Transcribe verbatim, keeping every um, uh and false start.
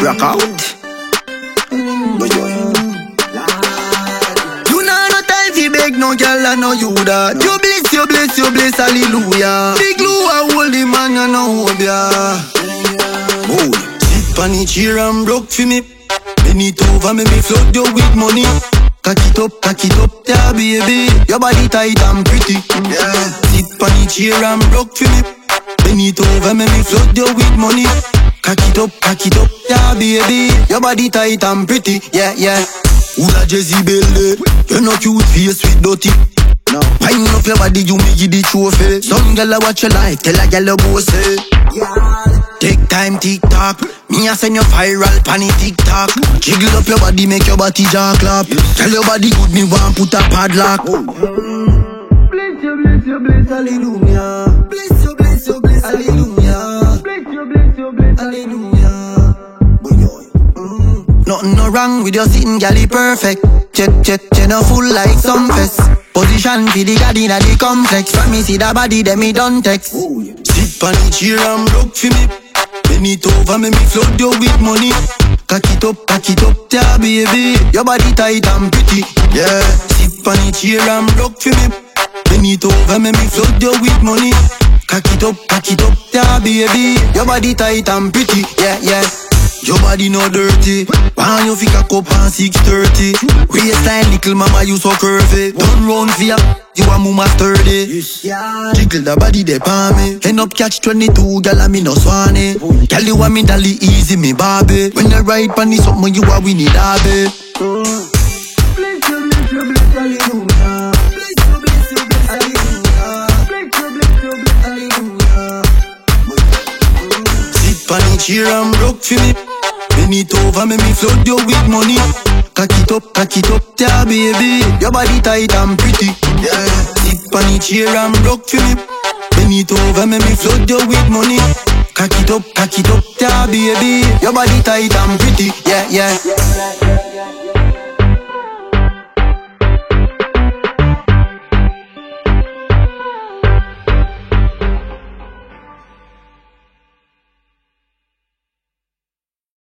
rock out. You know no time fi beg no girl, I know you that. You bless, you bless, you bless, hallelujah. Big glue a hold the man, you know hope ya. Oh, sit on the chair and broke for me. Bend it over, make me flood you with money. Cock it up, cock it up, yeah baby. Your body tight and pretty, yeah. Sit on the chair and broke for me. Bend it over, make me flood you with money. Cock it up, cock it up, yeah baby. Your body tight and pretty, yeah, yeah. Who that Jezebel there? You're not cute face with dirty. No. Pine up your body, you make it the trophy. Some girl a watch your life, tell a girl a boss say, yeah. Take time, tick-tock. Me a send you viral, pan it tick-tock. Jiggle up your body, make your body jaw clap. Tell your body good, me want put a padlock. Oh. Bless you, bless you, bless, hallelujah. Bless you, bless you, bless, hallelujah. Bless you, bless you, bless, hallelujah. Mm. Nothing no wrong with your sitting, galley perfect. Check, check, check, no full like some fest. Position for the garden at the complex. From me see the body, then me done text. Oh, yeah. Sit on the chair and broke for me. Bend it over, make me flood you with money. Cock it up, cock it up, yeah baby. Your body tight and pretty, yeah. Sit on the chair and broke for me. Bend it over, make me flood you with money. Cock it up, cock it up, yeah baby. Your body tight and pretty, yeah, yeah. Your body no dirty. When you pick a cup on six thirty. Waistline little mama you so curvy. Don't run for ya, you a mama sturdy. Yeah. Jiggle the body they palm me. End up catch twenty-two, gal a me no swanny. Gal you want me dolly easy me Barbie. When you ride pan this something you a winnie derby. Bless you, bless you, bless, hallelujah. Bless you, bless you, bless, hallelujah. Bless you, bless you, bless, hallelujah. Sit on the chair and broke for me. Bend it over, make me flood you with money. Cock it up, cock it up, yeah baby. Your body tight and pretty, yeah. Sit on the chair and broke for me. Bend it over, make me flood you with money. Cock it up, cock it up, yeah baby. Your body tight and pretty, yeah, yeah.